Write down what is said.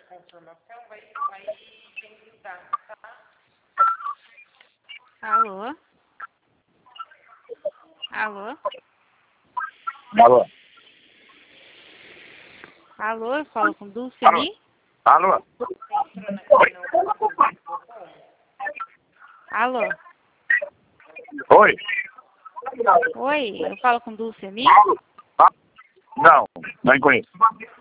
confirmação, vai tentar, tá? Alô? Alô? Alô? Alô, eu falo com Dulce Alô? ali? Alô? Alô? Oi? Oi, eu falo com Dulce ali? Não, não conheço.